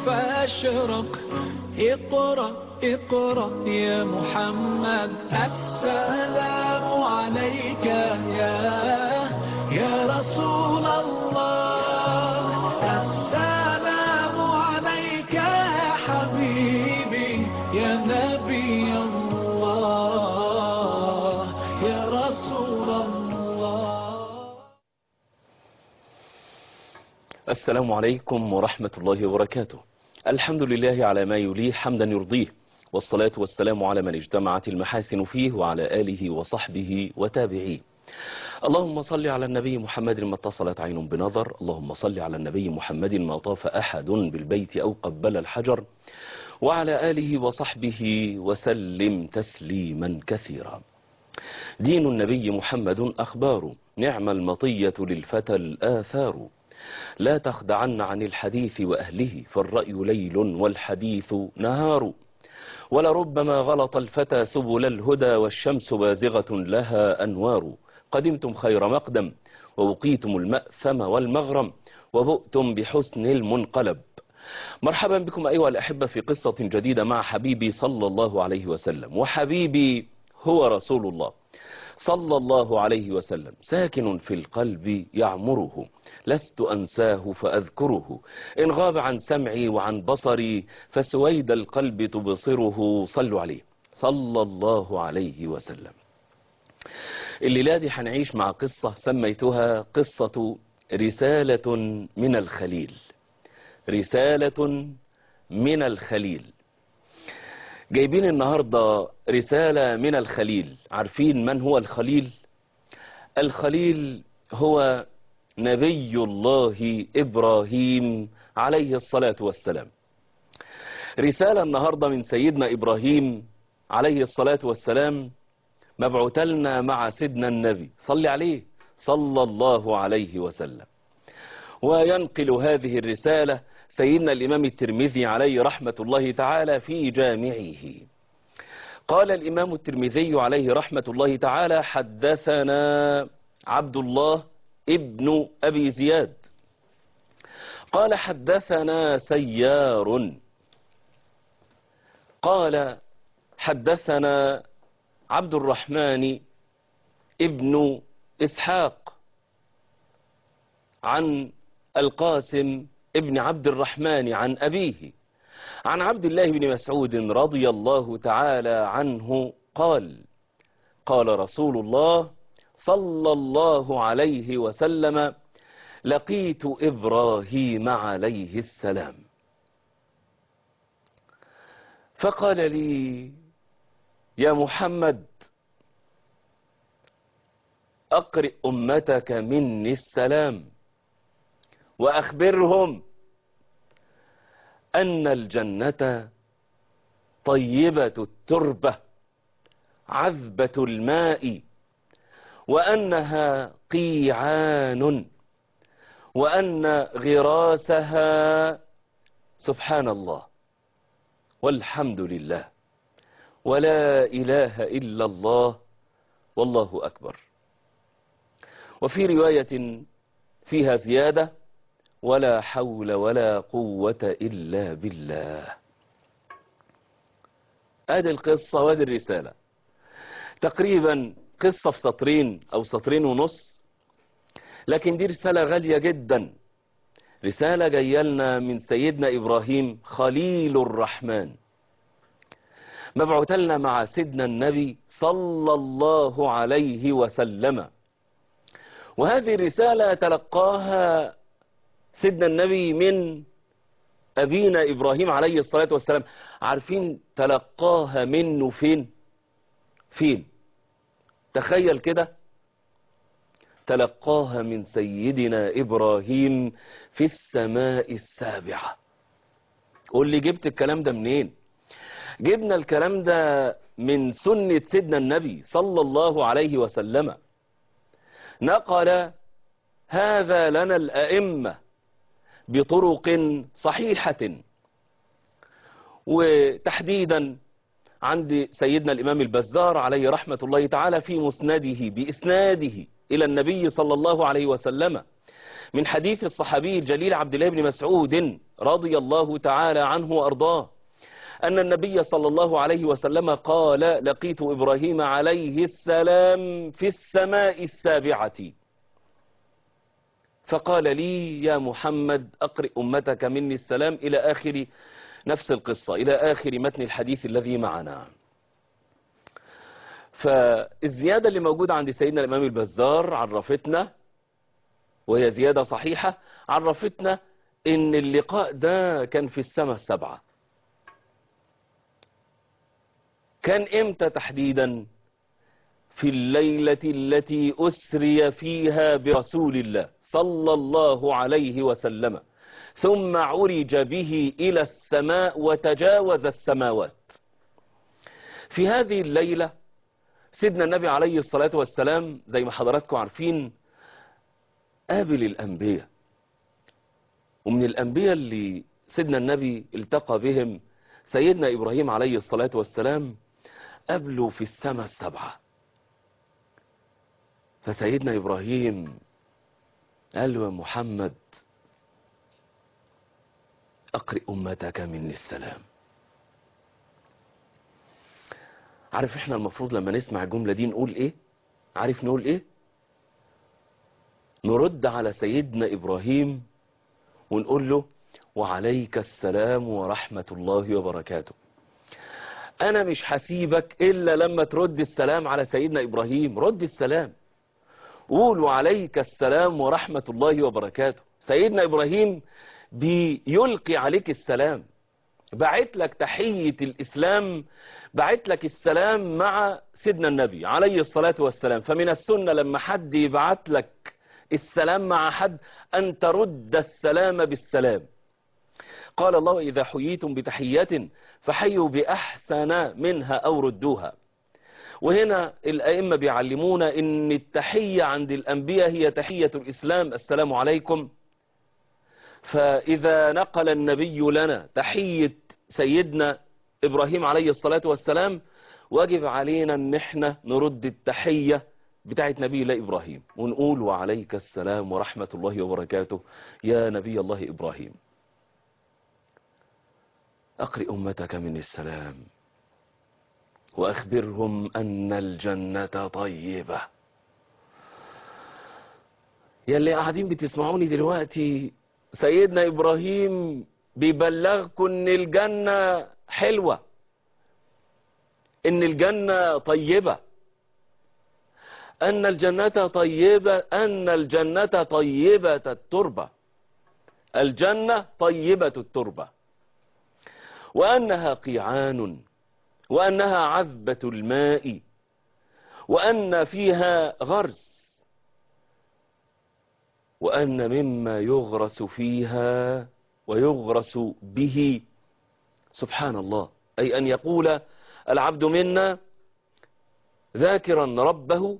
فاشرق. اقرأ اقرأ يا محمد، السلام عليك يا رسول الله، السلام عليك يا حبيبي يا نبي الله يا رسول الله. السلام عليكم ورحمة الله وبركاته. الحمد لله على ما يليه حمدا يرضيه، والصلاة والسلام على من اجتمعت المحاسن فيه وعلى آله وصحبه وتابعيه. اللهم صل على النبي محمد ما اتصلت عين بنظر، اللهم صل على النبي محمد ما طاف أحد بالبيت أو قبل الحجر، وعلى آله وصحبه وسلم تسليما كثيرا. دين النبي محمد أخبار، نعم المطية للفتى الآثار. لا تخدعن عن الحديث وأهله، فالرأي ليل والحديث نهار. ولربما غلط الفتى سبل الهدى، والشمس بازغة لها أنوار. قدمتم خير مقدم ووقيتم المأثم والمغرم، وبؤتم بحسن المنقلب. مرحبا بكم أيها الأحبة في قصة جديدة مع حبيبي صلى الله عليه وسلم. وحبيبي هو رسول الله صلى الله عليه وسلم، ساكن في القلب يعمره، لست أنساه فأذكره. إن غاب عن سمعي وعن بصري، فسويد القلب تبصره. صلوا عليه صلى الله عليه وسلم. الليلة دي هنعيش مع قصة سميتها قصة رسالة من الخليل. رسالة من الخليل. جايبين النهاردة رسالة من الخليل. عارفين من هو الخليل؟ الخليل هو نبي الله إبراهيم عليه الصلاة والسلام. رسالة النهاردة من سيدنا إبراهيم عليه الصلاة والسلام، مبعوث لنا مع سيدنا النبي صلى عليه صلى الله عليه وسلم. وينقل هذه الرسالة سيدنا الإمام الترمذي عليه رحمة الله تعالى في جامعه. قال الإمام الترمذي عليه رحمة الله تعالى: حدثنا عبد الله ابن أبي زياد قال حدثنا سيار قال حدثنا عبد الرحمن ابن إسحاق عن القاسم ابن عبد الرحمن عن أبيه عن عبد الله بن مسعود رضي الله تعالى عنه قال: قال رسول الله صلى الله عليه وسلم: لقيت إبراهيم عليه السلام فقال لي: يا محمد، أقرئ أمتك مني السلام، وأخبرهم أن الجنة طيبة التربة عذبة الماء، وأنها قيعان، وأن غراسها سبحان الله والحمد لله ولا إله إلا الله والله أكبر. وفي رواية فيها زيادة: ولا حول ولا قوة إلا بالله. هذه القصة وهذه الرسالة تقريبا قصة في سطرين أو سطرين ونص، لكن دي رسالة غالية جدا. رسالة جاية لنا من سيدنا إبراهيم خليل الرحمن، مبعوث لنا مع سيدنا النبي صلى الله عليه وسلم. وهذه الرسالة تلقاها سيدنا النبي من أبينا إبراهيم عليه الصلاة والسلام. عارفين تلقاها منه فين؟ تخيل كده، تلقاها من سيدنا إبراهيم في السماء السابعة. قول لي جبت الكلام ده منين؟ جبنا الكلام ده من سنة سيدنا النبي صلى الله عليه وسلم. نقل هذا لنا الأئمة بطرق صحيحة، وتحديدا عند سيدنا الإمام البزار عليه رحمة الله تعالى في مسنده بإسناده إلى النبي صلى الله عليه وسلم من حديث الصحابي الجليل عبد الله بن مسعود رضي الله تعالى عنه وأرضاه أن النبي صلى الله عليه وسلم قال: لقيت إبراهيم عليه السلام في السماء السابعة فقال لي: يا محمد أقرئ أمتك مني السلام، إلى آخر نفس القصة، إلى آخر متن الحديث الذي معنا. فالزيادة اللي موجودة عند سيدنا الإمام البزار عرفتنا، وهي زيادة صحيحة، عرفتنا إن اللقاء ده كان في السماء السبعة. كان إمتى تحديدا؟ في الليلة التي أسري فيها برسول الله صلى الله عليه وسلم، ثم عرج به إلى السماء وتجاوز السماوات. في هذه الليلة سيدنا النبي عليه الصلاة والسلام زي ما حضراتكم عارفين قابل الأنبياء، ومن الأنبياء اللي سيدنا النبي التقى بهم سيدنا إبراهيم عليه الصلاة والسلام قابله في السماء السبعة. فسيدنا إبراهيم قال له: يا محمد أقرئ أمتك مني السلام. عارف احنا المفروض لما نسمع الجملة دي نقول ايه؟ عارف نقول ايه؟ نرد على سيدنا إبراهيم ونقول له: وعليك السلام ورحمة الله وبركاته. أنا مش هسيبك إلا لما ترد السلام على سيدنا إبراهيم. رد السلام، قول: وعليك السلام ورحمة الله وبركاته. سيدنا إبراهيم بيلقي عليك السلام، بعت لك تحية الإسلام، بعت لك السلام مع سيدنا النبي عليه الصلاة والسلام. فمن السنة لما حد يبعت لك السلام مع حد أن ترد السلام بالسلام. قال الله: إذا حييتم بتحية فحيوا بأحسن منها أو ردوها. وهنا الأئمة بيعلمونا إن التحية عند الأنبياء هي تحية الإسلام، السلام عليكم. فإذا نقل النبي لنا تحية سيدنا إبراهيم عليه الصلاة والسلام واجب علينا إن احنا نرد التحية بتاعت نبي الله إبراهيم ونقول: وعليك السلام ورحمة الله وبركاته يا نبي الله إبراهيم. أقرئ أمتك من السلام وأخبرهم أن الجنة طيبة. يا اللي قاعدين بتسمعوني دلوقتي، سيدنا إبراهيم بيبلغكم إن الجنة حلوة، إن الجنة طيبة، أن الجنة طيبة، أن الجنة طيبة التربة، الجنة طيبة التربة، وأنها قيعان، وأنها عذبة الماء، وأن فيها غرس، وأن مما يغرس فيها ويغرس به سبحان الله، أي أن يقول العبد منا ذاكرا ربه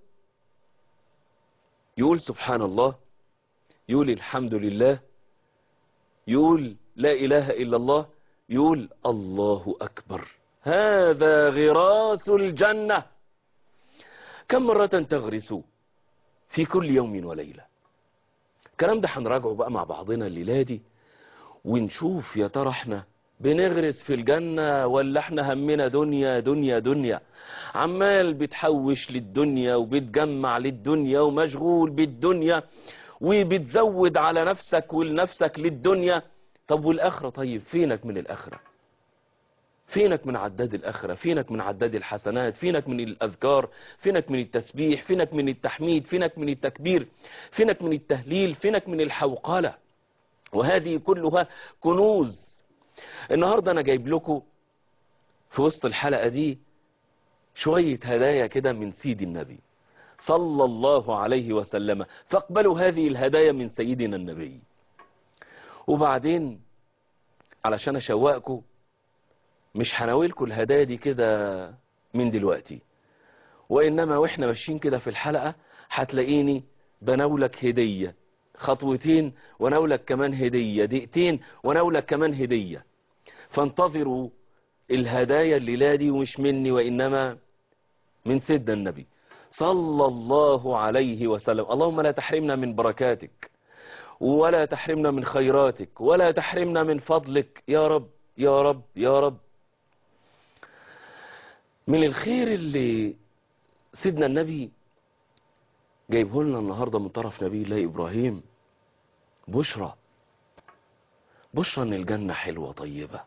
يقول سبحان الله، يقول الحمد لله، يقول لا إله إلا الله، يقول الله أكبر. هذا غراس الجنة. كم مرة تغرس في كل يوم وليلة؟ الكلام ده هنراجعه بقى مع بعضنا الليلة دي ونشوف يا ترى احنا بنغرس في الجنة ولا احنا همنا دنيا دنيا دنيا، عمال بتحوش للدنيا وبتجمع للدنيا ومشغول بالدنيا وبتزود على نفسك ولنفسك للدنيا. طب والآخرة؟ طيب فينك من الآخرة؟ فينك من عداد الآخرة؟ فينك من عداد الحسنات؟ فينك من الأذكار؟ فينك من التسبيح؟ فينك من التحميد؟ فينك من التكبير؟ فينك من التهليل؟ فينك من الحوقلة؟ وهذه كلها كنوز. النهاردة أنا جايب لكم في وسط الحلقة دي شوية هدايا كده من سيد النبي صلى الله عليه وسلم، فاقبلوا هذه الهدايا من سيدنا النبي. وبعدين علشان أشوقكم مش هناولكم الهدايا دي كده من دلوقتي، وإنما وإحنا ماشيين كده في الحلقة هتلاقيني بناولك هدية، خطوتين وناولك كمان هدية، دقيقتين وناولك كمان هدية. فانتظروا الهدايا الليلة دي، ومش مني وإنما من سيدنا النبي صلى الله عليه وسلم. اللهم لا تحرمنا من بركاتك ولا تحرمنا من خيراتك ولا تحرمنا من فضلك يا رب يا رب يا رب. من الخير اللي سيدنا النبي جايبه لنا النهاردة من طرف نبي الله إبراهيم بشرى ان الجنة حلوة طيبة،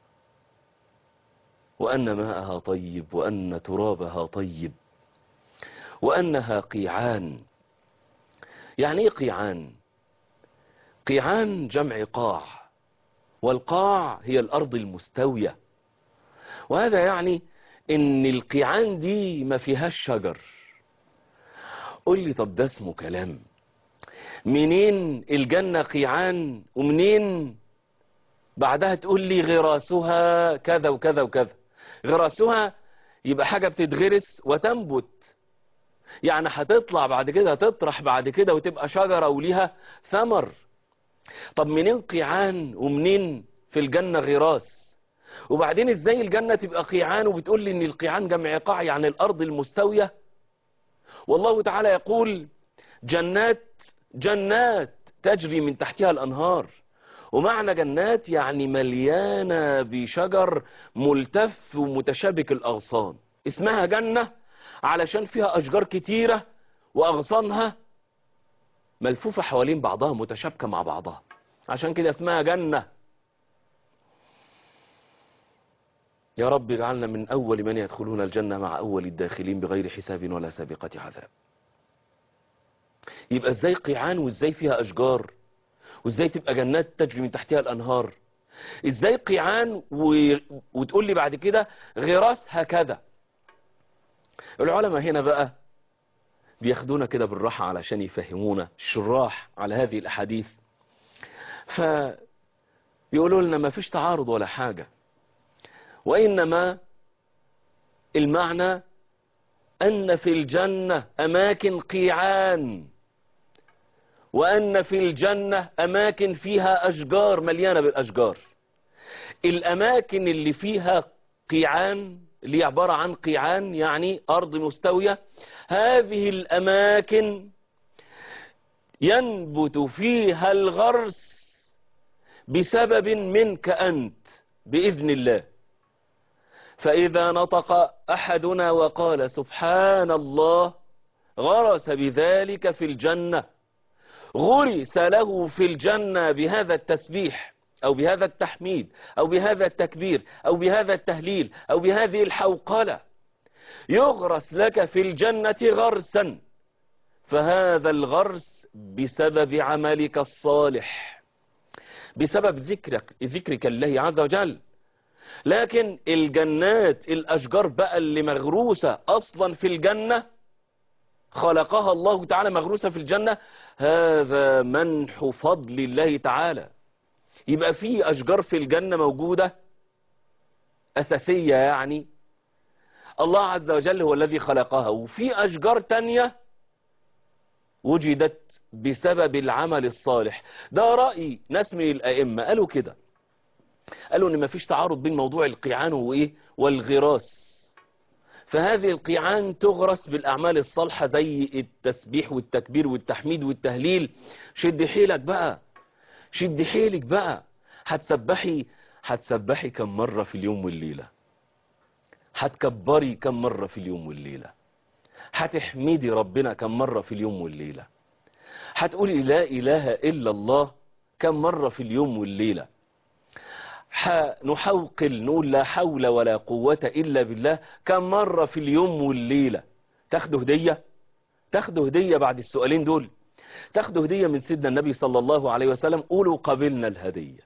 وأن ماءها طيب، وأن ترابها طيب، وأنها قيعان. يعني ايه قيعان؟ قيعان جمع قاع، والقاع هي الأرض المستوية، وهذا يعني ان القيعان دي ما فيهاش شجر. قول لي طب ده اسمه كلام؟ منين الجنة قيعان ومنين بعدها تقول لي غراسها كذا وكذا وكذا؟ غراسها يبقى حاجة بتتغرس وتنبت، يعني هتطلع بعد كده، تطرح بعد كده وتبقى شجرة وليها ثمر. طب منين قيعان ومنين في الجنة غراس؟ وبعدين ازاي الجنة تبقى قيعان وبتقول لي ان القيعان جمع قاع يعني الارض المستوية؟ والله تعالى يقول جنات تجري من تحتها الانهار، ومعنى جنات يعني مليانة بشجر ملتف ومتشابك الاغصان. اسمها جنة علشان فيها اشجار كتيرة واغصانها ملفوفة حوالين بعضها متشابكة مع بعضها، عشان كده اسمها جنة. يا رب اجعلنا من أول من يدخلون الجنة مع أول الداخلين بغير حساب ولا سابقة عذاب. يبقى ازاي قيعان وازاي فيها أشجار وازاي تبقى جنات تجري من تحتها الأنهار؟ ازاي قيعان وتقول لي بعد كده غراس هكذا؟ العلماء هنا بقى بياخدونا كده بالراحة علشان يفهمونا الشراح على هذه الأحاديث، فيقولوا لنا ما فيش تعارض ولا حاجة، وإنما المعنى أن في الجنة أماكن قيعان، وأن في الجنة أماكن فيها أشجار مليانة بالأشجار. الأماكن اللي فيها قيعان اللي هي عبارة عن قيعان يعني أرض مستوية، هذه الأماكن ينبت فيها الغرس بسبب منك أنت بإذن الله. فإذا نطق أحدنا وقال سبحان الله غرس بذلك في الجنة، غرس له في الجنة بهذا التسبيح أو بهذا التحميد أو بهذا التكبير أو بهذا التهليل أو بهذه الحوقلة، يغرس لك في الجنة غرسا، فهذا الغرس بسبب عملك الصالح، بسبب ذكرك الله عز وجل. لكن الجنات الأشجار بقى اللي مغروسة أصلا في الجنة، خلقها الله تعالى مغروسة في الجنة، هذا منح فضل الله تعالى. يبقى في أشجار في الجنة موجودة أساسية، يعني الله عز وجل هو الذي خلقها، وفي أشجار تانية وجدت بسبب العمل الصالح. ده رأي ناس من الأئمة قالوا كده، قالوا ان مفيش تعارض بين موضوع القيعان وايه والغراس. فهذه القيعان تغرس بالاعمال الصالحة زي التسبيح والتكبير والتحميد والتهليل. شد حيلك بقى، شد حيلك بقى. هتسبحي كم مرة في اليوم والليلة؟ هتكبري كم مرة في اليوم والليلة؟ هتحمدي ربنا كم مرة في اليوم والليلة؟ هتقولي لا اله الا الله كم مرة في اليوم والليلة؟ نحوقل نقول لا حول ولا قوة إلا بالله كم مرة في اليوم والليلة؟ تاخدوا هدية؟ تاخدوا هدية بعد السؤالين دول، تاخدوا هدية من سيدنا النبي صلى الله عليه وسلم. قولوا قبلنا الهدية.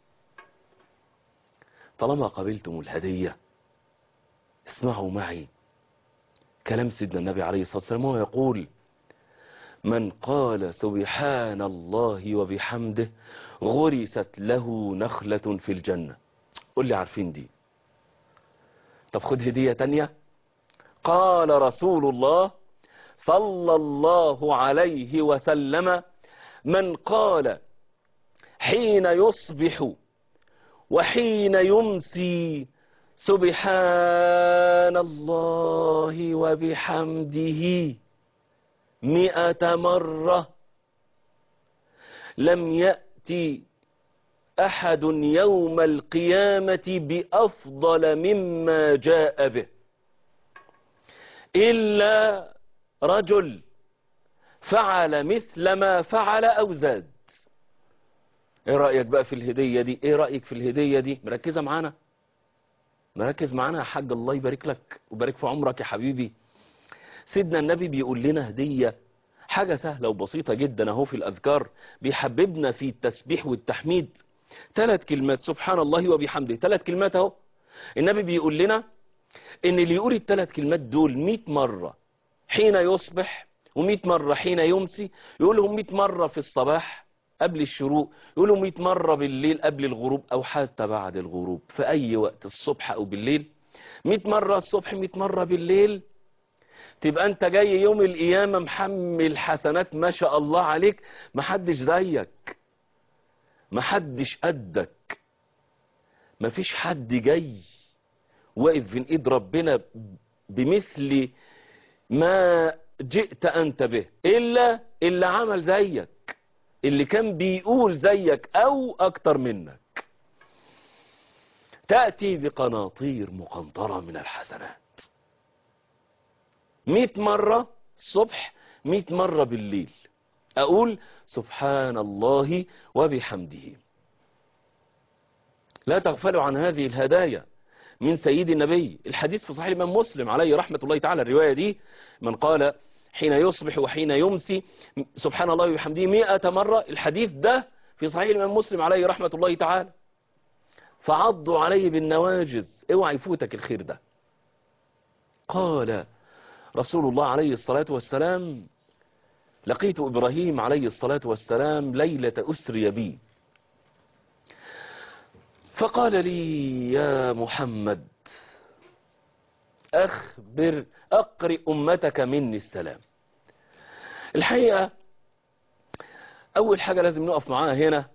طالما قبلتم الهدية اسمعوا معي كلام سيدنا النبي عليه الصلاة والسلام، وهو يقول من قال سبحان الله وبحمده غرست له نخلة في الجنة. قول لي عارفين دي؟ طب خد هدية تانية. قال رسول الله صلى الله عليه وسلم من قال حين يصبح وحين يمسي سبحان الله وبحمده 100 مرة لم يأت يأتي أحد يوم القيامة بأفضل مما جاء به إلا رجل فعل مثل ما فعل أو زاد. ايه رأيك بقى في الهدية دي؟ ايه رأيك في الهدية دي؟ مركزة معانا؟ مركز معانا يا حاج، الله يبارك لك ويبارك في عمرك يا حبيبي. سيدنا النبي بيقول لنا هدية، حاجة سهلة وبسيطة جدا اهو في الأذكار، بيحببنا في التسبيح والتحميد. 3 كلمات سبحان الله وبحمده، 3 كلمات اهو. النبي بيقول لنا ان اللي يقول ال3 كلمات دول 100 مرة حين يصبح، و100 مرة حين يمسي، يقولهم 100 مرة في الصباح قبل الشروق، يقولهم 100 مرة بالليل قبل الغروب أو حتى بعد الغروب، في أي وقت الصبح أو بالليل. 100 مرة الصبح 100 مرة بالليل، تبقى أنت جاي يوم القيامة محمل حسنات ما شاء الله عليك، محدش زيك، محدش قدك، مفيش حد جاي واقف بين ايد ربنا بمثل ما جئت أنت به إلا اللي عمل زيك، اللي كان بيقول زيك أو أكتر منك. تأتي بقناطير مقنطرة من الحسنات، 100 مرة الصبح 100 مرة بالليل، أقول سبحان الله وبحمده. لا تغفلوا عن هذه الهدايا من سيد النبي. الحديث في صحيح الإمام مسلم عليه رحمة الله تعالى، الرواية دي من قال حين يصبح وحين يمسي سبحان الله وبحمده 100 مرة، الحديث ده في صحيح الإمام مسلم عليه رحمة الله تعالى، فعضوا عليه بالنواجز، اوعى يفوتك الخير ده. قال رسول الله عليه الصلاة والسلام لقيت إبراهيم عليه الصلاة والسلام ليلة أسري بي، فقال لي يا محمد أقرئ أمتك مني السلام. الحقيقة أول حاجة لازم نقف معاها هنا،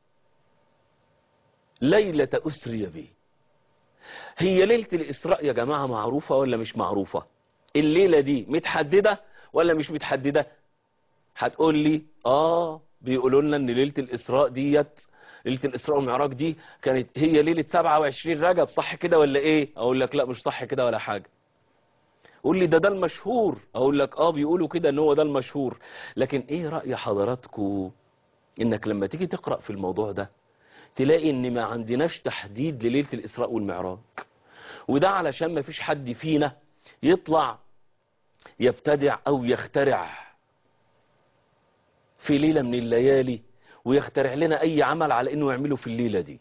ليلة أسري بي، هي ليلة الإسراء يا جماعة معروفة ولا مش معروفة؟ الليلة دي متحددة ولا مش متحددة؟ هتقول لي بيقولوا لنا ان ليلة الإسراء ديت، ليلة الإسراء والمعراج دي كانت هي ليلة 27 رجب، صح كده ولا ايه؟ اقول لك لا مش صح كده ولا حاجة. قول لي ده المشهور، اقول لك بيقولوا كده ان هو ده المشهور، لكن ايه رأي حضراتكم انك لما تيجي تقرأ في الموضوع ده تلاقي ان ما عندناش تحديد لليلة الإسراء والمعراج، وده علشان ما فيش حد فينا يطلع يبتدع او يخترع في ليلة من الليالي ويخترع لنا اي عمل على انه يعمله في الليلة دي.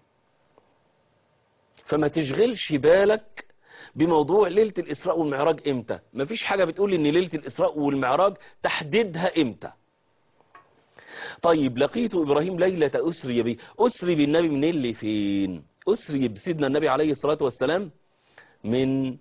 فما تشغلش بالك بموضوع ليلة الإسراء والمعراج امتى، مفيش حاجة بتقول ان ليلة الإسراء والمعراج تحديدها امتى. طيب لقيت إبراهيم ليلة أسري بي، أسري بالنبي من اللي فين؟ أسري بسيدنا النبي عليه الصلاة والسلام من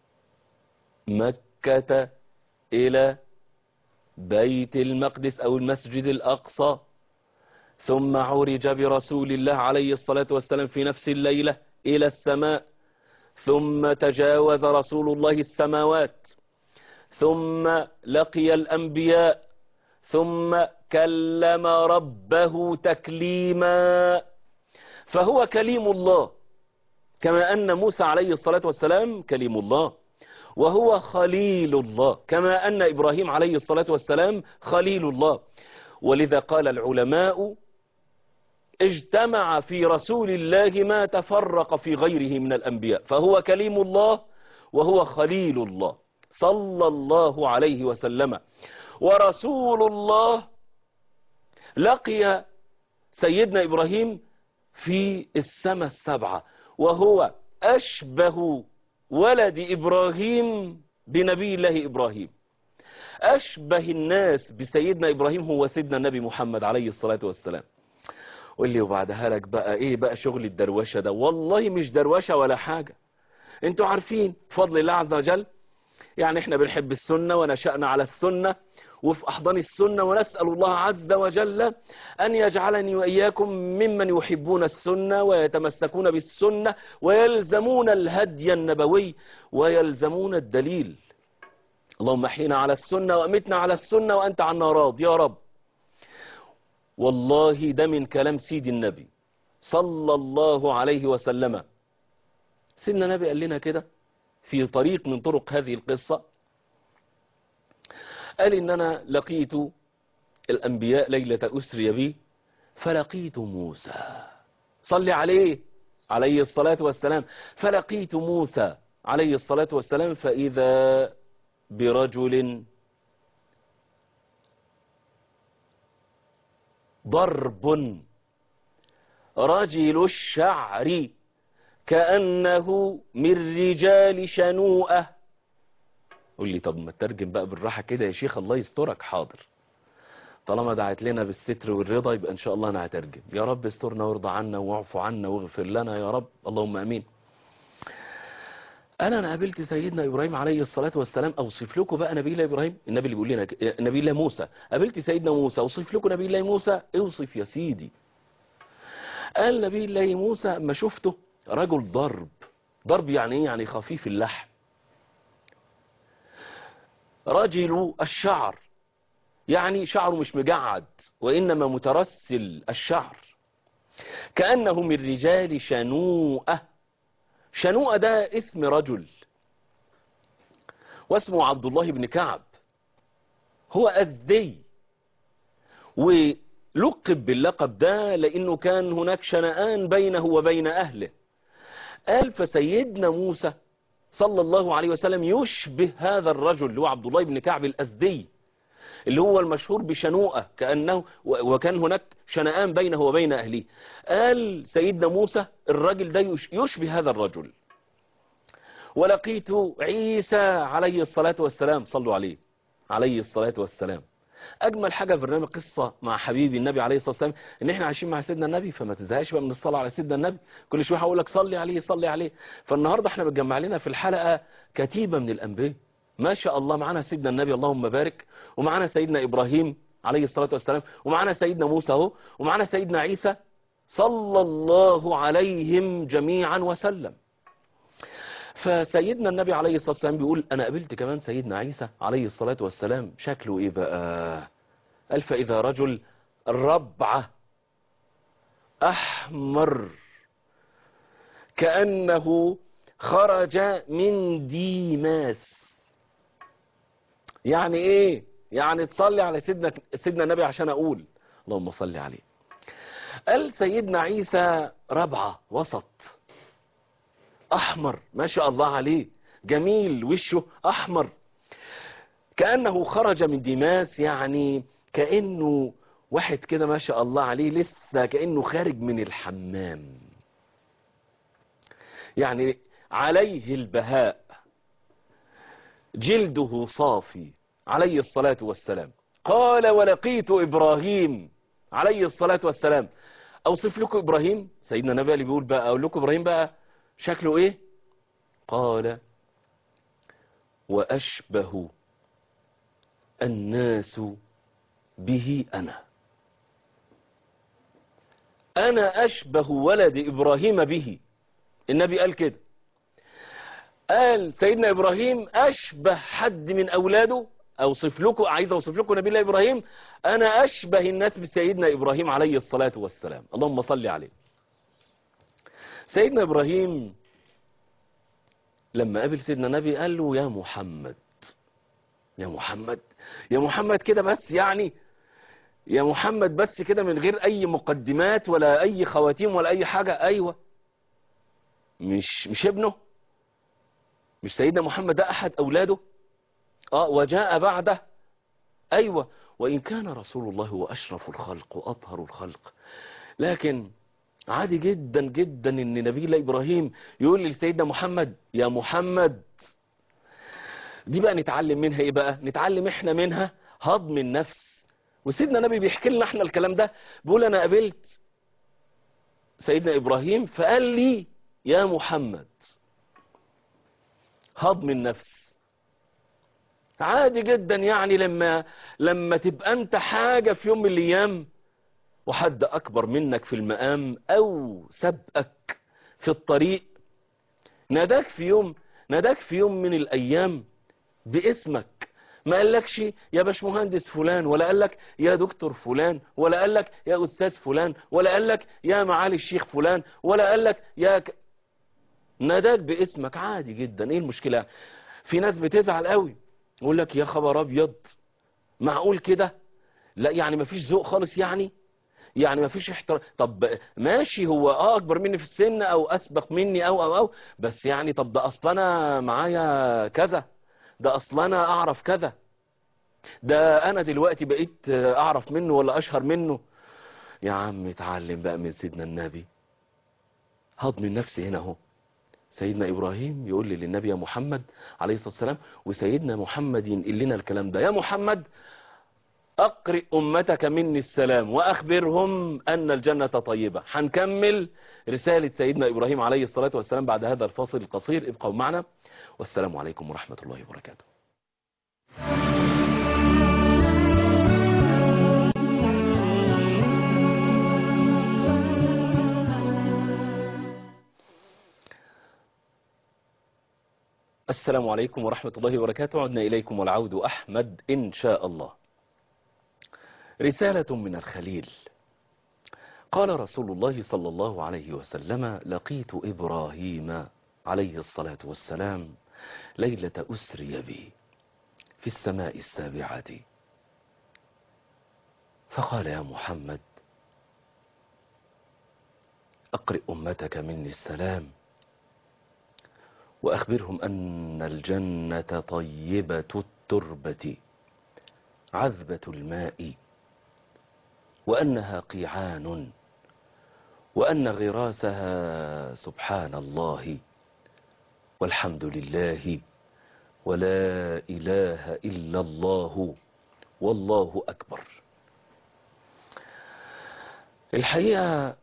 مكة إلى بيت المقدس أو المسجد الأقصى، ثم عرج برسول الله عليه الصلاة والسلام في نفس الليلة إلى السماء، ثم تجاوز رسول الله السماوات، ثم لقي الأنبياء، ثم كلم ربه تكليما، فهو كليم الله كما أن موسى عليه الصلاة والسلام كليم الله، وهو خليل الله كما أن إبراهيم عليه الصلاة والسلام خليل الله. ولذا قال العلماء اجتمع في رسول الله ما تفرق في غيره من الأنبياء، فهو كليم الله وهو خليل الله صلى الله عليه وسلم. ورسول الله لقي سيدنا إبراهيم في السماء السبعة، وهو أشبه ولد إبراهيم بنبي الله إبراهيم. أشبه الناس بسيدنا إبراهيم هو سيدنا النبي محمد عليه الصلاة والسلام. قول لي وبعدها لك بقى ايه بقى شغل الدروشة ده؟ والله مش دروشة ولا حاجة، انتوا عارفين بفضل الله عز وجل يعني احنا بنحب السنة ونشأنا على السنة وفي أحضان السنة، ونسأل الله عز وجل أن يجعلني وإياكم ممن يحبون السنة ويتمسكون بالسنة ويلزمون الهدي النبوي ويلزمون الدليل. اللهم احينا على السنة وأمتنا على السنة وأنت عنا راض يا رب. والله ده من كلام سيد النبي صلى الله عليه وسلم. سيدنا النبي قال لنا كده في طريق من طرق هذه القصة، قال إن أنا لقيت الأنبياء ليلة أسري بي فلقيت موسى، صلي عليه عليه الصلاة والسلام، فلقيت موسى عليه الصلاة والسلام فإذا برجل ضرب رجل الشعر كأنه من رجال شنوءة. قول لي طب ما تترجم بقى بالراحة كده يا شيخ، الله يسترك. حاضر، طالما دعت لنا بالستر والرضا يبقى ان شاء الله انا هترجم. يا رب استرنا وارضى عنا واعف عنا واغفر لنا يا رب، اللهم امين. انا قابلت سيدنا ابراهيم عليه الصلاة والسلام. اوصف لكم بقى نبي الله ابراهيم، النبي اللي بيقول لنا نبي الله موسى. قابلت سيدنا موسى، اوصف لكم نبي الله موسى. اوصف يا سيدي. قال نبي الله موسى اما شفته رجل ضرب يعني ايه؟ يعني خفيف اللحم. رجل الشعر يعني شعره مش مجعد وإنما مترسل الشعر، كأنه من رجال شنوءة. شنوءة ده اسم رجل واسمه عبد الله بن كعب، هو أزدي ولقب باللقب ده لأنه كان هناك شنآن بينه وبين أهله. قال فسيدنا موسى صلى الله عليه وسلم يشبه هذا الرجل اللي هو عبد الله بن كعب الأزدي اللي هو المشهور بشنوءة، كأنه وكان هناك شنآن بينه وبين أهله. قال سيدنا موسى الرجل ده يشبه هذا الرجل. ولقيت عيسى عليه الصلاة والسلام، صلوا عليه عليه الصلاة والسلام. أجمل حاجة في برنامج قصة مع حبيبي النبي عليه الصلاة والسلام إن إحنا عايشين مع سيدنا النبي، فما تزهقش بقى من الصلاة على سيدنا النبي. كل شوية هقول لك صلي عليه صلي عليه. فالنهاردة إحنا بنجمع لنا في الحلقة كتيبة من الأنبياء ما شاء الله. معنا سيدنا النبي اللهم بارك، ومعنا سيدنا إبراهيم عليه الصلاة والسلام، ومعنا سيدنا موسى اهو، ومعنا سيدنا عيسى صلى الله عليهم جميعا وسلم. فسيدنا النبي عليه الصلاة والسلام بيقول أنا قابلت كمان سيدنا عيسى عليه الصلاة والسلام. شكله إيه بقى؟ قال فإذا رجل ربعة أحمر كأنه خرج من ديماس. يعني إيه؟ يعني تصلي على سيدنا النبي عشان أقول اللهم صلي عليه. قال سيدنا عيسى ربعة وسط أحمر ما شاء الله عليه، جميل، وشه أحمر كأنه خرج من ديماس، يعني كأنه واحد كده ما شاء الله عليه لسه كأنه خارج من الحمام، يعني عليه البهاء، جلده صافي عليه الصلاة والسلام. قال ولقيت إبراهيم عليه الصلاة والسلام. أوصف لكم إبراهيم، سيدنا النبي اللي بيقول بقى أقول لكم إبراهيم بقى شكله إيه؟ قال وأشبه الناس به أنا أشبه ولد إبراهيم به. النبي قال كده، قال سيدنا إبراهيم أشبه حد من أولاده. أوصف لكم، عايز أوصف لكم نبي الله إبراهيم، أنا أشبه الناس بسيدنا إبراهيم عليه الصلاة والسلام، اللهم صل عليه. سيدنا إبراهيم لما قابل سيدنا النبي قال له يا محمد يا محمد يا محمد كده بس، يعني يا محمد بس كده من غير أي مقدمات ولا أي خواتيم ولا أي حاجة. أيوة، مش ابنه، مش سيدنا محمد ده أحد أولاده؟ وجاء بعده. أيوة، وإن كان رسول الله هو أشرف الخلق وأطهر الخلق، لكن عادي جدا جدا إن نبي الله إبراهيم يقول لسيدنا محمد يا محمد. دي بقى نتعلم منها إيه بقى؟ نتعلم إحنا منها هضم النفس. وسيدنا النبي بيحكي لنا إحنا الكلام ده، بيقول أنا قابلت سيدنا إبراهيم فقال لي يا محمد. هضم النفس عادي جدا، يعني لما تبقى انت حاجة في يوم من الايام وحد اكبر منك في المقام او سبقك في الطريق ناداك في يوم من الايام باسمك، ما قالكش يا باشمهندس فلان، ولا قالك يا دكتور فلان، ولا قالك يا أستاذ فلان، ولا قالك يا معالي الشيخ فلان، ولا قالك ناداك باسمك عادي جدا. ايه المشكلة؟ في ناس بتزعل قوي، يقول لك يا خبر ابيض، معقول كده؟ لا يعني مفيش ذوق خالص، يعني مفيش احترام. طب ماشي، هو اكبر مني في السن او اسبق مني او بس يعني طب ده اصلا انا معايا كذا، ده اصلا انا اعرف كذا، ده انا دلوقتي بقيت اعرف منه ولا اشهر منه. يا عم اتعلم بقى من سيدنا النبي. هضم النفس هنا اهو. سيدنا ابراهيم يقول لي للنبي يا محمد عليه الصلاة والسلام، وسيدنا محمد ينقل لنا الكلام ده: يا محمد أقرئ أمتك مني السلام وأخبرهم أن الجنة طيبة. هنكمل رسالة سيدنا إبراهيم عليه الصلاة والسلام بعد هذا الفاصل القصير. ابقوا معنا، والسلام عليكم ورحمة الله وبركاته. السلام عليكم ورحمة الله وبركاته. عدنا إليكم والعود أحمد إن شاء الله. رسالة من الخليل. قال رسول الله صلى الله عليه وسلم: لقيت إبراهيم عليه الصلاة والسلام ليلة أسري بي في السماء السابعة، فقال: يا محمد أقرئ أمتك مني السلام وأخبرهم أن الجنة طيبة التربة عذبة الماء، وأنها قيعان، وأن غراسها سبحان الله والحمد لله ولا إله إلا الله والله أكبر. الحقيقة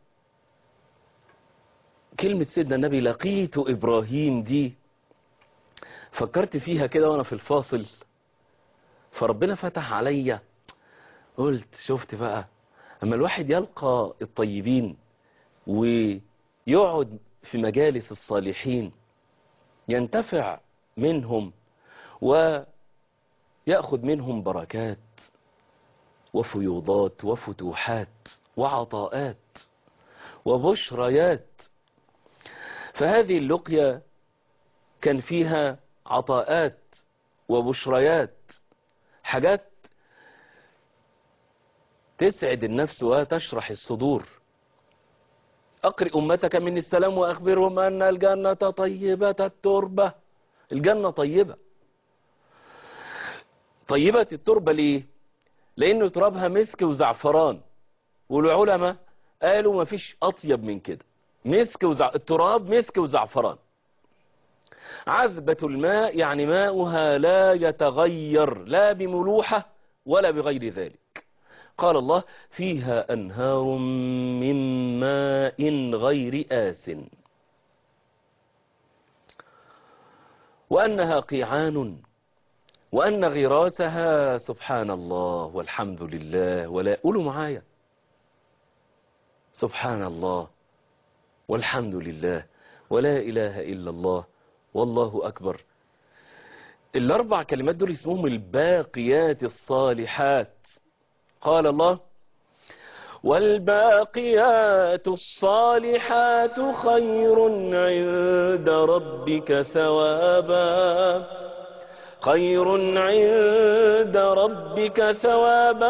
كلمة سيدنا النبي لقيت إبراهيم دي فكرت فيها كده وأنا في الفاصل، فربنا فتح عليا، قلت شفت بقى، أما الواحد يلقى الطيبين ويقعد في مجالس الصالحين ينتفع منهم ويأخذ منهم بركات وفيوضات وفتوحات وعطاءات وبشريات. فهذه اللقية كان فيها عطاءات وبشريات، حاجات تسعد النفس وتشرح الصدور. أقرئ أمتك مني السلام وأخبرهم أن الجنة طيبة التربة. الجنة طيبة، طيبة التربة ليه؟ لأنه ترابها مسك وزعفران، والعلماء قالوا ما فيش أطيب من كده، التراب مسك وزعفران. عذبة الماء يعني ماؤها لا يتغير لا بملوحة ولا بغير ذلك. قال الله: فيها أنهار من ماء غير آس، وأنها قيعان، وأن غراسها سبحان الله والحمد لله ولا، قولوا معايا: سبحان الله والحمد لله ولا إله إلا الله والله أكبر. الأربع كلمات دول اسمهم الباقيات الصالحات. قال الله: والباقيات الصالحات خير عند ربك ثوابا، خير عند ربك ثوابا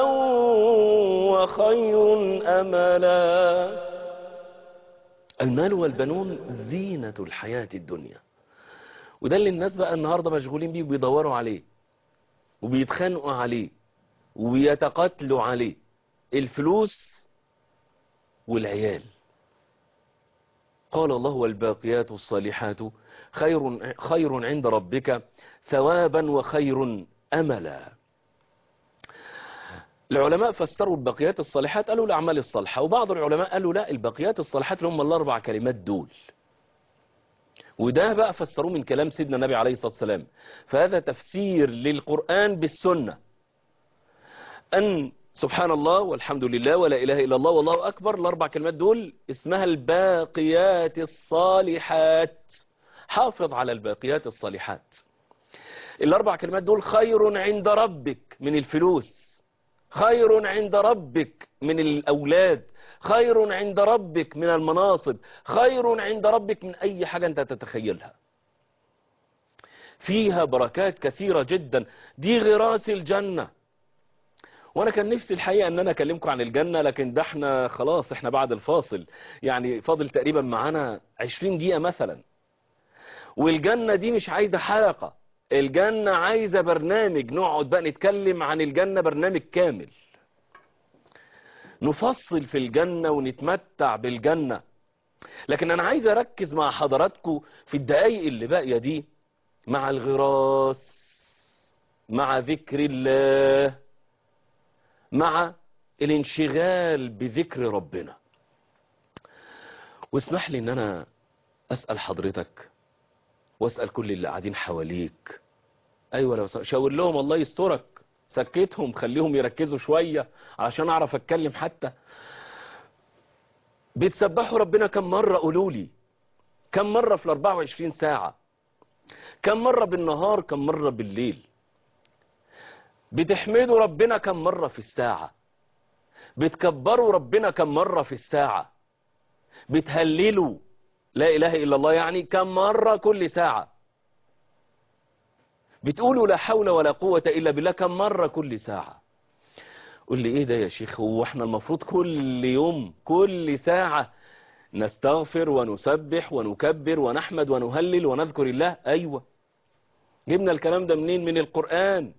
وخير أملا. المال والبنون زينة الحياة الدنيا، وده اللي الناس بقى النهاردة مشغولين بيه وبيدوروا عليه وبيتخانقوا عليه وبيتقاتلوا عليه: الفلوس والعيال. قال الله: والباقيات الصالحات خير عند ربك ثوابا وخير أملا. العلماء فسروا الباقيات الصالحات قالوا الأعمال الصالحة، وبعض العلماء قالوا لا، الباقيات الصالحات اللي هم الأربع كلمات دول، وده بقى فسروه من كلام سيدنا النبي عليه الصلاة والسلام. فهذا تفسير للقرآن بالسنة، أن سبحان الله والحمد لله ولا إله إلا الله والله أكبر، الأربع كلمات دول اسمها الباقيات الصالحات. حافظ على الباقيات الصالحات. الاربع كلمات دول خير عند ربك من الفلوس، خير عند ربك من الاولاد، خير عند ربك من المناصب، خير عند ربك من اي حاجة انت تتخيلها. فيها بركات كثيرة جدا، دي غراس الجنة. وانا كان نفسي الحقيقة ان انا اكلمكم عن الجنة، لكن ده احنا خلاص احنا بعد الفاصل، يعني فاضل تقريبا معانا 20 دقيقة مثلا. والجنة دي مش عايزة حلقة، الجنة عايزة برنامج نقعد بقى نتكلم عن الجنة برنامج كامل، نفصل في الجنة ونتمتع بالجنة. لكن انا عايز اركز مع حضراتكم في الدقايق اللي باقية دي مع الغراس، مع ذكر الله، مع الانشغال بذكر ربنا. واسمح لي ان انا اسأل حضرتك واسأل كل اللي قاعدين حواليك، ايوه لو شاور لهم الله يسترك، سكتهم خليهم يركزوا شوية عشان اعرف اتكلم حتى. بتسبحوا ربنا كم مرة؟ قولوا لي كم مرة في 24 ساعة؟ كم مرة بالنهار؟ كم مرة بالليل؟ بتحمدوا ربنا كم مرة في الساعة؟ بتكبروا ربنا كم مرة في الساعة؟ بتهللوا لا إله إلا الله يعني كم مرة كل ساعة؟ بتقولوا لا حول ولا قوة إلا بالله كم مرة كل ساعة؟ قول لي إيه ده يا شيخ، هو احنا المفروض كل يوم كل ساعة نستغفر ونسبح ونكبر ونحمد ونهلل ونذكر الله؟ أيوة. جبنا الكلام ده منين؟ من القرآن.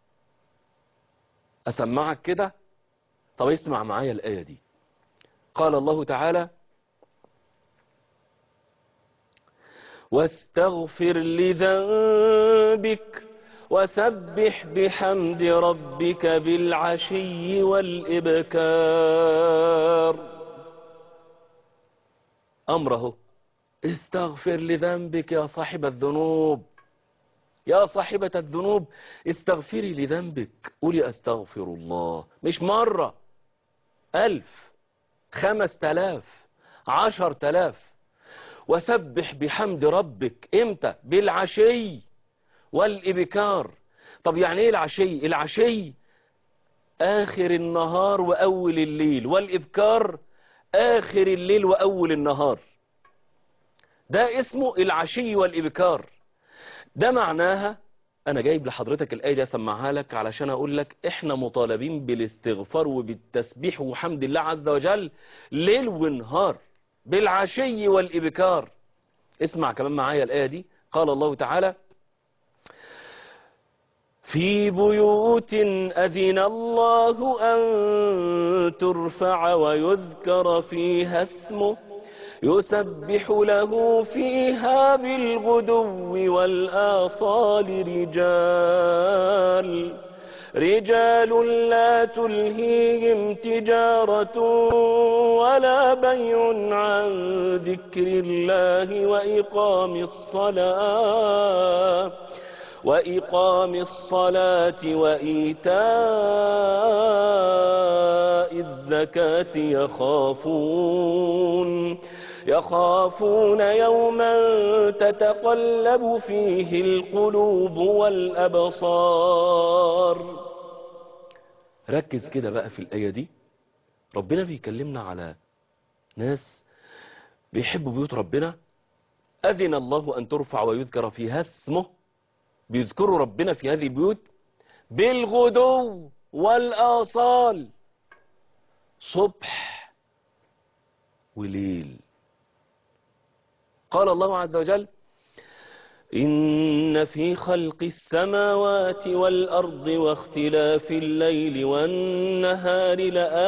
أسمعك كده؟ طب اسمع معايا الآية دي. قال الله تعالى: واستغفر لذنبك وسبح بحمد ربك بالعشي والإبكار. أمره استغفر لذنبك يا صاحب الذنوب، يا صاحبة الذنوب استغفري لذنبك، قولي أستغفر الله، مش مرة، 1000، 5000، 10000. وسبح بحمد ربك امتى؟ بالعشي والإبكار. طب يعني ايه العشي؟ العشي آخر النهار وأول الليل، والإبكار آخر الليل وأول النهار. ده اسمه العشي والإبكار. ده معناها، أنا جايب لحضرتك الآية دي أسمعها لك علشان أقول لك إحنا مطالبين بالاستغفار وبالتسبيح وحمد الله عز وجل ليل ونهار، بالعشي والإبكار. اسمع كمان معايا الآية دي. قال الله تعالى: في بيوت أذن الله أن ترفع ويذكر فيها اسمه يسبح له فيها بالغدو والآصال رجال لا تلهيهم تجارة ولا بيع عن ذكر الله وإقام الصلاة وإيتاء الزكاة يخافون يوما تتقلب فيه القلوب والأبصار. ركز كده بقى في الآية دي. ربنا بيكلمنا على ناس بيحبوا بيوت ربنا. أذن الله أن ترفع ويذكر فيها اسمه، بيذكروا ربنا في هذه البيوت بالغدو والآصال، صبح وليل. قال الله عز وجل: إن في خلق السماوات والأرض واختلاف الليل والنهار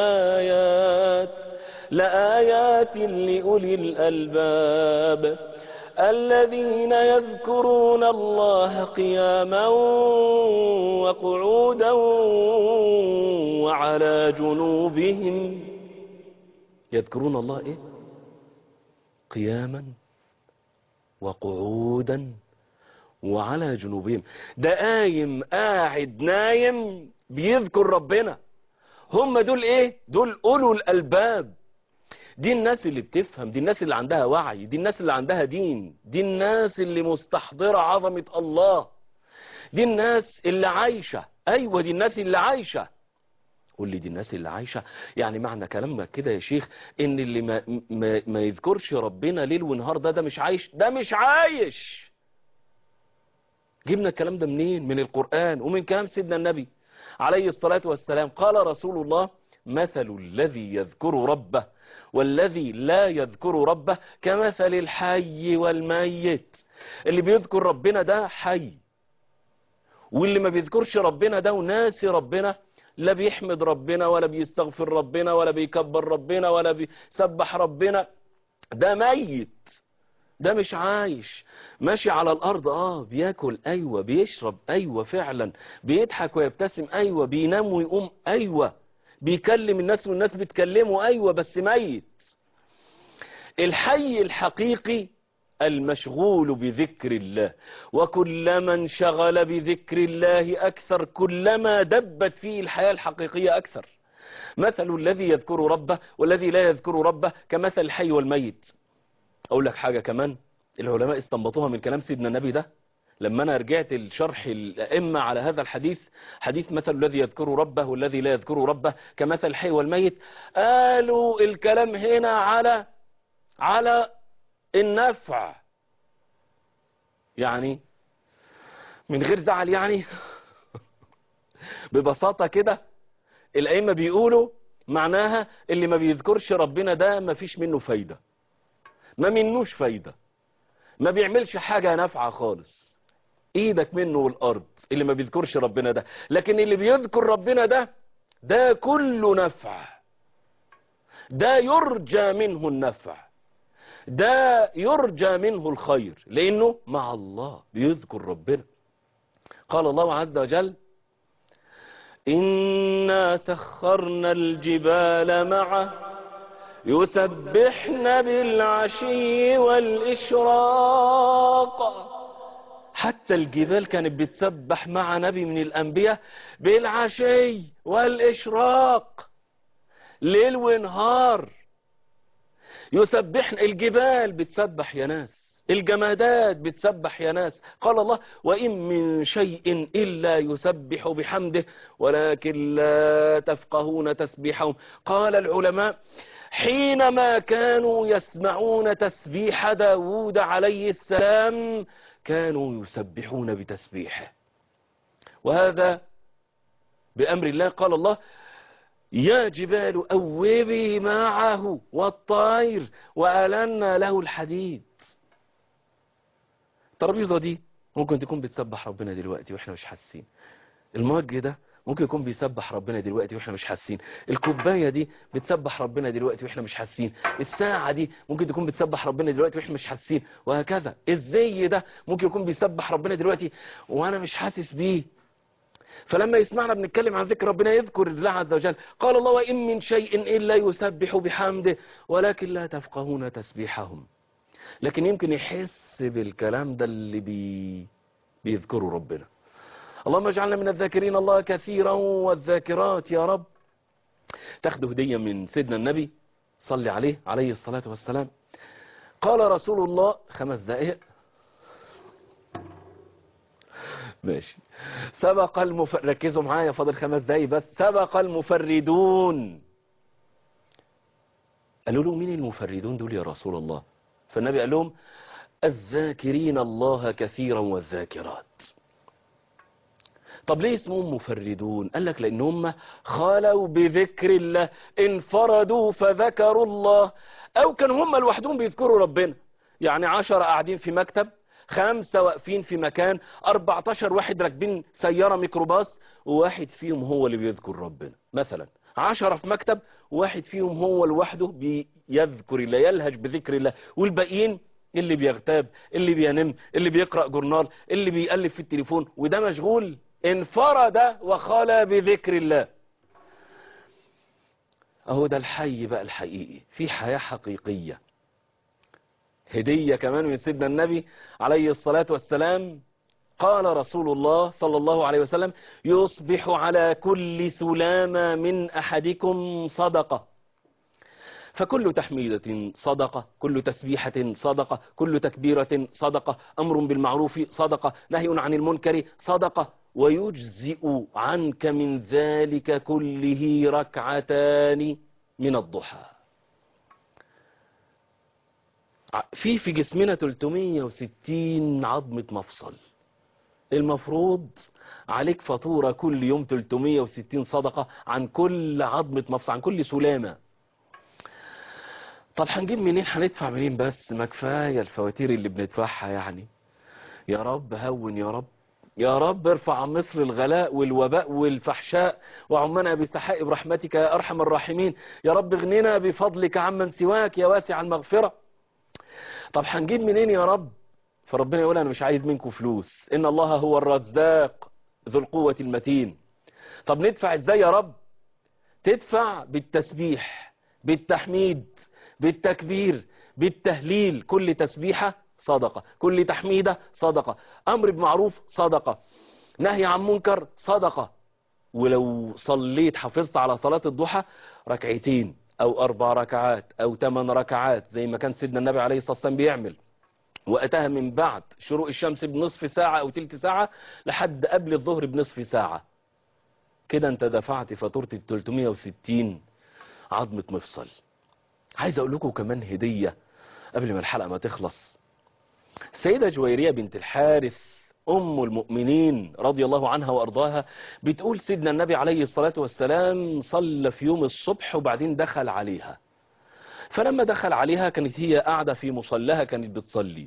لآيات لأولي الألباب الذين يذكرون الله قياما وقعودا وعلى جنوبهم. يذكرون الله إيه؟ قياما وقعودا وعلى جنوبهم. ده قايم قاعد نايم بيذكر ربنا. هم دول ايه؟ دول أولو الألباب. دي الناس اللي بتفهم، دي الناس اللي عندها وعي، دي الناس اللي عندها دين، دي الناس اللي مستحضرة عظمة الله. دي الناس اللي عايشة. ايوه دي الناس اللي عايشة. قول لي دي الناس اللي عايشة، يعني معنى كلامك كده يا شيخ ان اللي ما يذكرش ربنا ليل ونهار ده مش عايش، ده مش عايش. جبنا الكلام ده منين؟ من القرآن ومن كلام سيدنا النبي عليه الصلاة والسلام. قال رسول الله: مثل الذي يذكر ربه والذي لا يذكر ربه كمثل الحي والميت. اللي بيذكر ربنا ده حي، واللي ما بيذكرش ربنا ده وناسي ربنا، لا بيحمد ربنا ولا بيستغفر ربنا ولا بيكبر ربنا ولا بيسبح ربنا، ده ميت، ده مش عايش. ماشي على الارض، بياكل، ايوه، بيشرب، ايوه فعلا، بيضحك ويبتسم، ايوه، بينام ويقوم، ايوه، بيكلم الناس والناس بتكلمه، ايوه، بس ميت. الحي الحقيقي المشغول بذكر الله، وكلما انشغل بذكر الله أكثر كلما دبت فيه الحياة الحقيقية أكثر. مثل الذي يذكر ربه والذي لا يذكر ربه كمثل الحي والميت. أقول لك حاجة كمان العلماء استنبطوها من كلام سيدنا النبي ده، لما أنا رجعت الشرح الأئمة على هذا الحديث، حديث مثل الذي يذكر ربه والذي لا يذكر ربه كمثل الحي والميت، قالوا الكلام هنا على النفع، يعني من غير زعل، يعني ببساطة كده الأئمة بيقولوا معناها اللي ما بيذكرش ربنا ده ما فيش منه فايدة، ما منوش فايدة، ما بيعملش حاجة نافعة خالص، ايدك منه والأرض اللي ما بيذكرش ربنا ده. لكن اللي بيذكر ربنا ده كله نفع، ده يرجى منه النفع، ده يرجى منه الخير، لأنه مع الله بيذكر ربنا. قال الله عز وجل: إنا سخرنا الجبال معه يسبحن بالعشي والإشراق. حتى الجبال كانت بتسبح مع نبي من الأنبياء بالعشي والإشراق، ليل ونهار يسبحن. الجبال بتسبح يا ناس، الجمادات بتسبح يا ناس. قال الله: وإن من شيء إلا يسبح بحمده ولكن لا تفقهون تسبيحهم. قال العلماء: حينما كانوا يسمعون تسبيح داود عليه السلام كانوا يسبحون بتسبيحه، وهذا بأمر الله. قال الله: يا جبال أوبي معه والطير وألنا له الحديد. الترابيزة دي ممكن تكون بتسبح ربنا دلوقتي واحنا مش حاسين، المج ده ممكن يكون بيسبح ربنا دلوقتي واحنا مش حاسين، الكوباية دي بتسبح ربنا دلوقتي واحنا مش حاسين، الساعة دي ممكن تكون بتسبح ربنا دلوقتي واحنا مش حاسين، وهكذا. الزي ده ممكن يكون بيسبح ربنا دلوقتي وانا مش حاسس بيه. فلما يسمعنا بنتكلم عن ذكر ربنا يذكر الله عز وجل. قال الله: وإن من شيء إلا يسبح بحمده ولكن لا تفقهون تسبيحهم. لكن يمكن يحس بالكلام ده اللي بيذكروا ربنا. اللهم اجعلنا من الذاكرين الله كثيرا والذاكرات يا رب. تاخدوا هدية من سيدنا النبي صلي عليه عليه الصلاة والسلام. قال رسول الله 5 دقائق ماشي. ركزوا معايا، فاضل 5 دقايق بس. سبق المفردون. قالوا له: مين المفردون دول يا رسول الله؟ فالنبي قال لهم: الذاكرين الله كثيرا والذاكرات. طب ليه اسمهم مفردون؟ قال لك لان هم خالوا بذكر الله، انفردوا فذكروا الله، او كانوا هم لوحدهم بيذكروا ربنا. يعني 10 قاعدين في مكتب، 5 واقفين في مكان، 14 واحد راكبين سيارة ميكروباص، وواحد فيهم هو اللي بيذكر ربنا. مثلا 10 في مكتب، واحد فيهم هو لوحده بيذكر الله، يلهج بذكر الله، والباقيين اللي بيغتاب، اللي بينام، اللي بيقرأ جورنال، اللي بيقلب في التليفون، وده مشغول. انفرد وخلى بذكر الله. اهو ده الحي بقى الحقيقي، في حياة حقيقية. هدية كمان من سيدنا النبي عليه الصلاة والسلام. قال رسول الله صلى الله عليه وسلم: يصبح على كل سلامة من أحدكم صدقة، فكل تحميدة صدقة، كل تسبيحة صدقة، كل تكبيرة صدقة، أمر بالمعروف صدقة، نهي عن المنكر صدقة، ويجزئ عنك من ذلك كله ركعتان من الضحى. في جسمنا 360 عظمة مفصل، المفروض عليك فاتورة كل يوم 360 صدقة عن كل عظمة مفصل، عن كل سلامة. طب هنجيب منين؟ هندفع منين؟ بس ما كفاية الفواتير اللي بندفعها يعني. يا رب هون يا رب، يا رب ارفع عن مصر الغلاء والوباء والفحشاء، وعمنا بسحاء برحمتك يا أرحم الراحمين. يا رب اغننا بفضلك عمن سواك يا واسع المغفرة. طب هنجيب منين يا رب؟ فربنا يقول أنا مش عايز منكم فلوس، إن الله هو الرزاق ذو القوة المتين. طب ندفع ازاي يا رب؟ تدفع بالتسبيح، بالتحميد، بالتكبير، بالتهليل. كل تسبيحة صدقة، كل تحميدة صدقة، أمر بمعروف صدقة، نهي عن منكر صدقة. ولو صليت حافظت على صلاة الضحى ركعتين أو 4 ركعات أو 8 ركعات زي ما كان سيدنا النبي عليه الصلاة والسلام بيعمل، وأتاها من بعد شروق الشمس بنصف ساعة أو تلت ساعة لحد قبل الظهر بنصف ساعة، كده انت دفعت فاتورة 360 عظمة مفصل. عايز اقول لكم كمان هدية قبل ما الحلقة ما تخلص. السيدة جويرية بنت الحارث ام المؤمنين رضي الله عنها وارضاها بتقول سيدنا النبي عليه الصلاة والسلام صلى في يوم الصبح وبعدين دخل عليها، فلما دخل عليها كانت هي قاعدة في مصلها كانت بتصلي،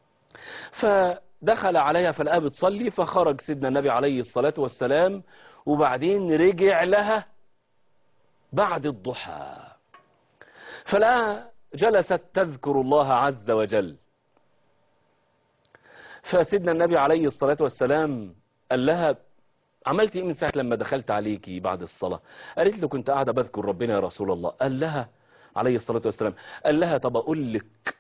فدخل عليها فلقاها بتصلي، فخرج سيدنا النبي عليه الصلاة والسلام وبعدين رجع لها بعد الضحى، فلا جلست تذكر الله عز وجل. فسيدنا النبي عليه الصلاة والسلام قال لها عملت ايه من ساعة لما دخلت عليكي بعد الصلاة؟ قالت له كنت قاعدة بذكر ربنا يا رسول الله. قال لها عليه الصلاة والسلام، قال لها طب اقول لك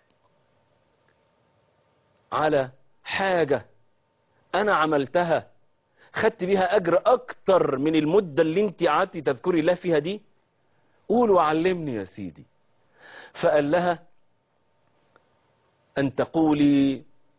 على حاجة انا عملتها خدت بيها اجر اكتر من المدة اللي انت قعدتي تذكري الله فيها دي؟ قول وعلمني يا سيدي. فقال لها أن تقولي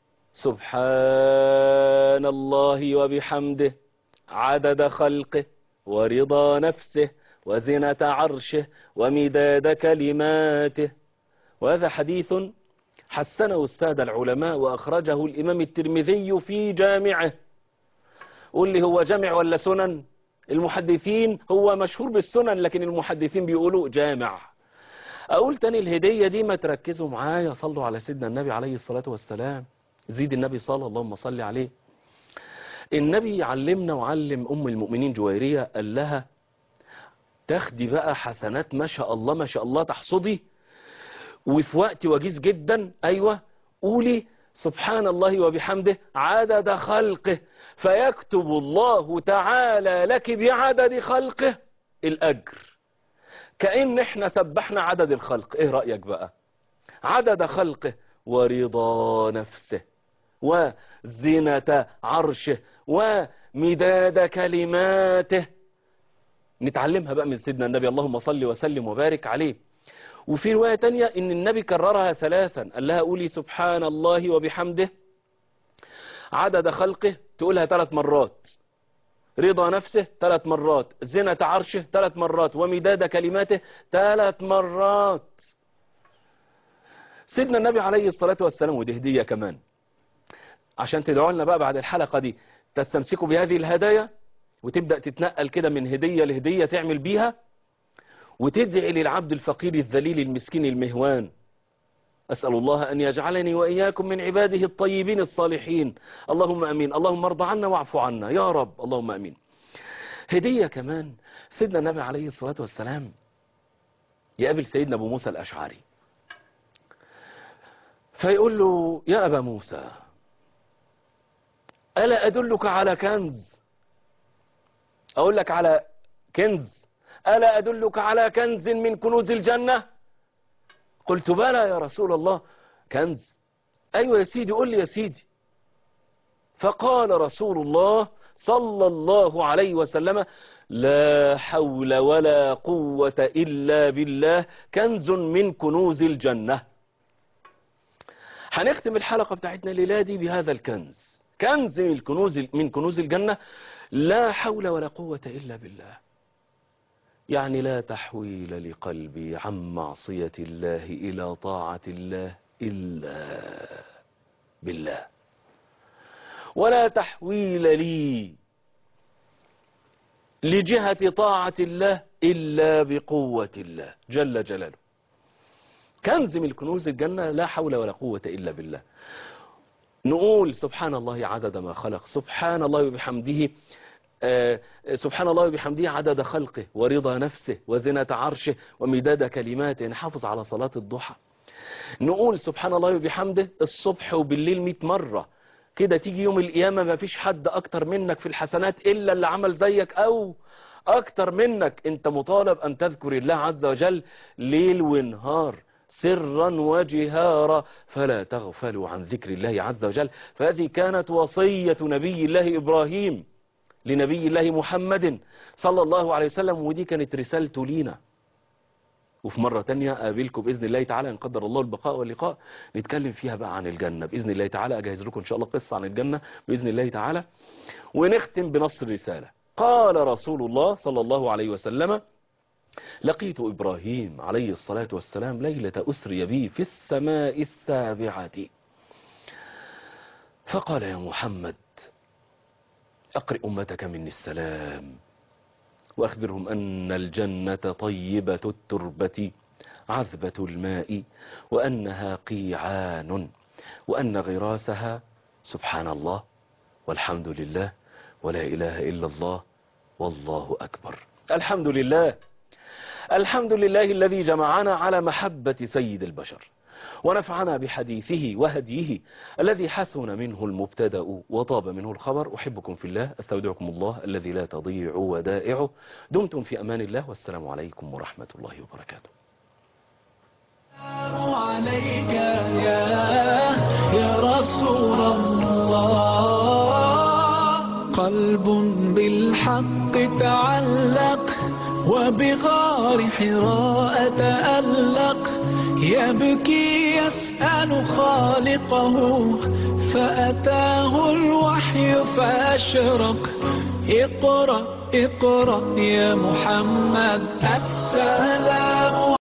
سبحان الله وبحمده عدد خلقه ورضا نفسه وزنة عرشه ومداد كلماته. وهذا حديث حسنه السادة العلماء وأخرجه الإمام الترمذي في جامعه. قول لي هو جامع ولا سنن؟ المحدثين هو مشهور بالسنن لكن المحدثين بيقولوا جامع. اقول تاني الهدية دي ما تركزوا معايا، صلوا على سيدنا النبي عليه الصلاة والسلام، زيد النبي صلى اللهم صل عليه. النبي علمنا وعلم ام المؤمنين جويرية، قال لها تاخدي بقى حسنات ما شاء الله ما شاء الله تحصدي، وفي وقت وجيز جدا ايوه قولي سبحان الله وبحمده عدد خلقه فيكتب الله تعالى لك بعدد خلقه الأجر، كأن احنا سبحنا عدد الخلق. ايه رأيك بقى؟ عدد خلقه ورضا نفسه وزنة عرشه ومداد كلماته. نتعلمها بقى من سيدنا النبي اللهم صل وسلم وبارك عليه. وفي رواية تانية ان النبي كررها 3، قال لها قولي سبحان الله وبحمده عدد خلقه تقولها 3 مرات، رضا نفسه 3 مرات، زنة عرشه 3 مرات، ومداد كلماته 3 مرات. سيدنا النبي عليه الصلاة والسلام، ودي هدية كمان عشان تدعوا لنا بقى بعد الحلقة دي تستمسكوا بهذه الهدايا وتبدأ تتنقل كده من هدية لهدية تعمل بيها، وتدعي للعبد الفقير الذليل المسكين المهوان. أسأل الله أن يجعلني وإياكم من عباده الطيبين الصالحين، اللهم أمين. اللهم ارضى عنا واعف عنا يا رب، اللهم أمين. هدية كمان، سيدنا النبي عليه الصلاة والسلام يقابل سيدنا أبو موسى الأشعري فيقول له يا أبا موسى ألا أدلك على كنز؟ أقول لك على كنز؟ ألا أدلك على كنز من كنوز الجنة؟ قلت بلى يا رسول الله. كنز؟ أيوة يا سيدي قل لي يا سيدي. فقال رسول الله صلى الله عليه وسلم: لا حول ولا قوة إلا بالله، كنز من كنوز الجنة. هنختم الحلقة بتاعتنا الليلة دي بهذا الكنز، كنز من كنوز الجنة: لا حول ولا قوة إلا بالله. يعني لا تحويل لقلبي عن معصية الله إلى طاعة الله إلا بالله، ولا تحويل لي لجهة طاعة الله إلا بقوة الله جل جلاله. كنز من كنوز الجنة: لا حول ولا قوة إلا بالله. نقول سبحان الله عدد ما خلق، سبحان الله وبحمده، سبحان الله وبحمده عدد خلقه ورضا نفسه وزنة عرشه ومداد كلماته. نحافظ على صلاة الضحى. نقول سبحان الله وبحمده الصبح وبالليل 100 مرة كده. تيجي يوم القيامة ما فيش حد أكتر منك في الحسنات إلا اللي عمل زيك أو أكتر منك. أنت مطالب أن تذكر الله عز وجل ليل ونهار، سرا وجهارا، فلا تغفلوا عن ذكر الله عز وجل. فهذه كانت وصية نبي الله إبراهيم لنبي الله محمد صلى الله عليه وسلم، ودي كانت رسالته لينا. وفي مرة تانية قابلكم بإذن الله تعالى إن قدر الله البقاء واللقاء، نتكلم فيها بقى عن الجنة بإذن الله تعالى. أجهز لكم إن شاء الله قصة عن الجنة بإذن الله تعالى. ونختم بنص الرسالة. قال رسول الله صلى الله عليه وسلم: لقيت إبراهيم عليه الصلاة والسلام ليلة أسري بي في السماء السابعة، فقال: يا محمد أقرئ أمتك مني السلام، وأخبرهم أن الجنة طيبة التربة عذبة الماء، وأنها قيعان، وأن غراسها سبحان الله والحمد لله ولا إله إلا الله والله أكبر. الحمد لله، الحمد لله الذي جمعنا على محبة سيد البشر، ونفعنا بحديثه وهديه الذي حسن منه المبتدأ وطاب منه الخبر. أحبكم في الله، أستودعكم الله الذي لا تضيع ودائعه. دمتم في أمان الله، والسلام عليكم ورحمة الله وبركاته. عليك يا رسول الله، قلب بالحق تعلق وبغار حراء تألق، يبكي يسأل خالقه فأتاه الوحي فأشرق. اقرأ اقرأ يا محمد، السلام